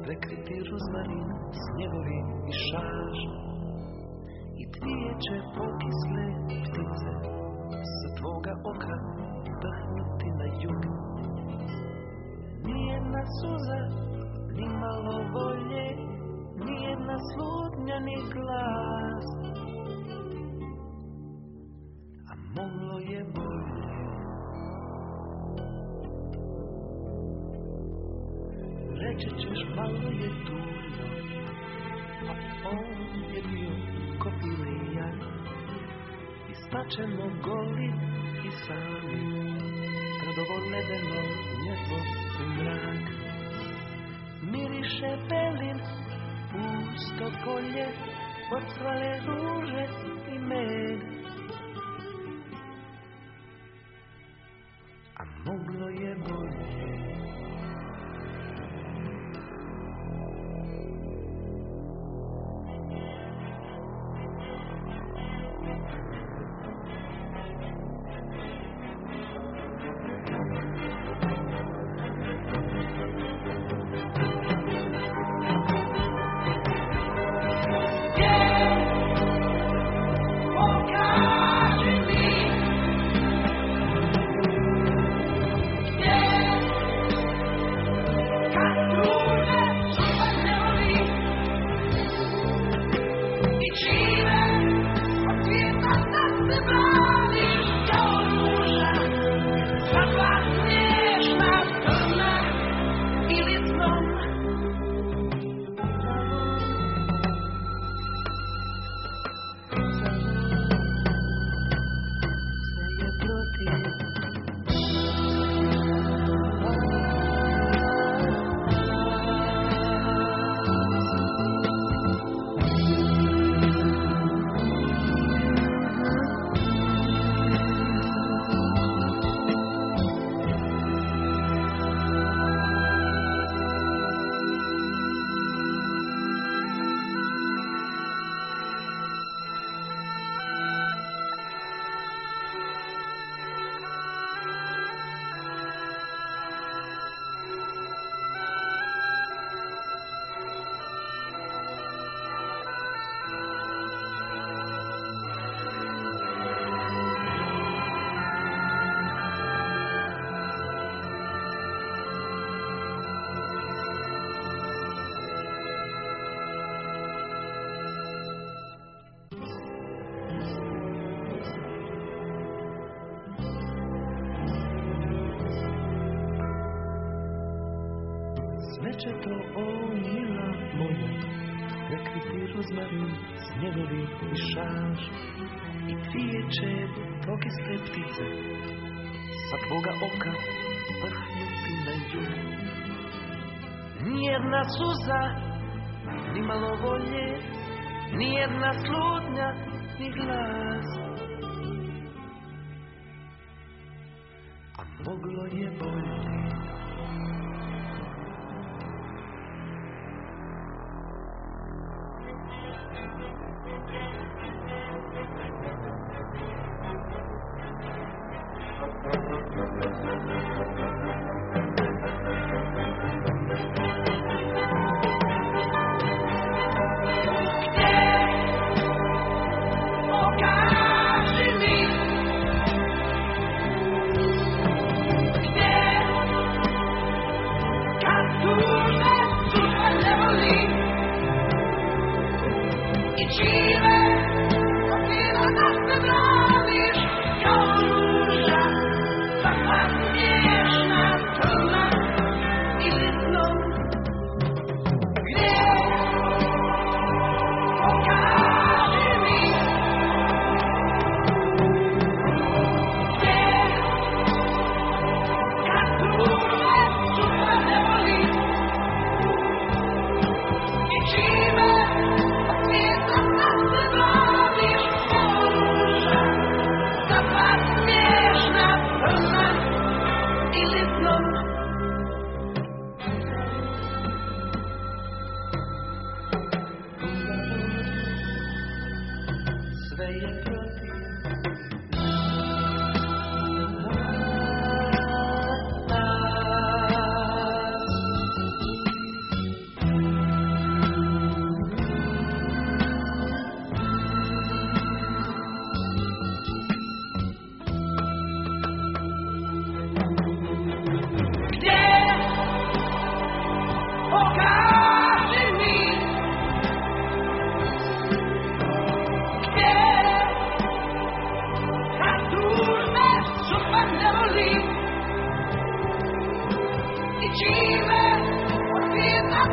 prekriti rozmarin, snjegovi i šaž. I dvije će pokisle ptice sa tvoga oka drhnuti na jug. Nijedna suza, ni malo volje, nijedna slutnja, ni glas. A moglo je bolje. Reći ćeš malo je tužno, a on je bio ko pilija. I staćemo goli i sami pred ovo ledeno nebo i mrak. Miriše pelin, pusto polje, ocvale ruže i med. A moglo je bolje. Smeće to, o mila moja, prekriti rozmarin, snjegovi i šaž. I dvije će pokisle ptice sa tvoga oka vrhnuti na jug. Nijedna suza, ni malo volje, nijedna slutnja, ni glas. A moglo je bolje. Come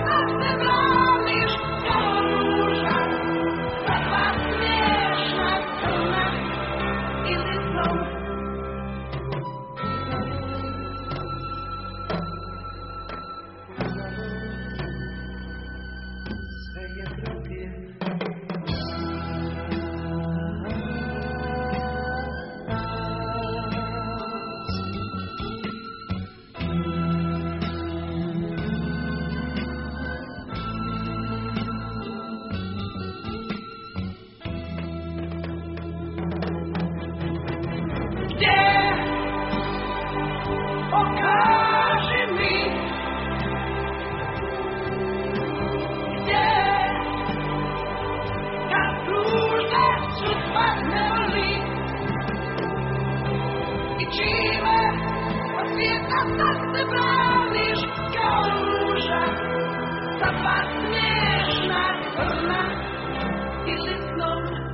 Smieszna, pełna i lysną.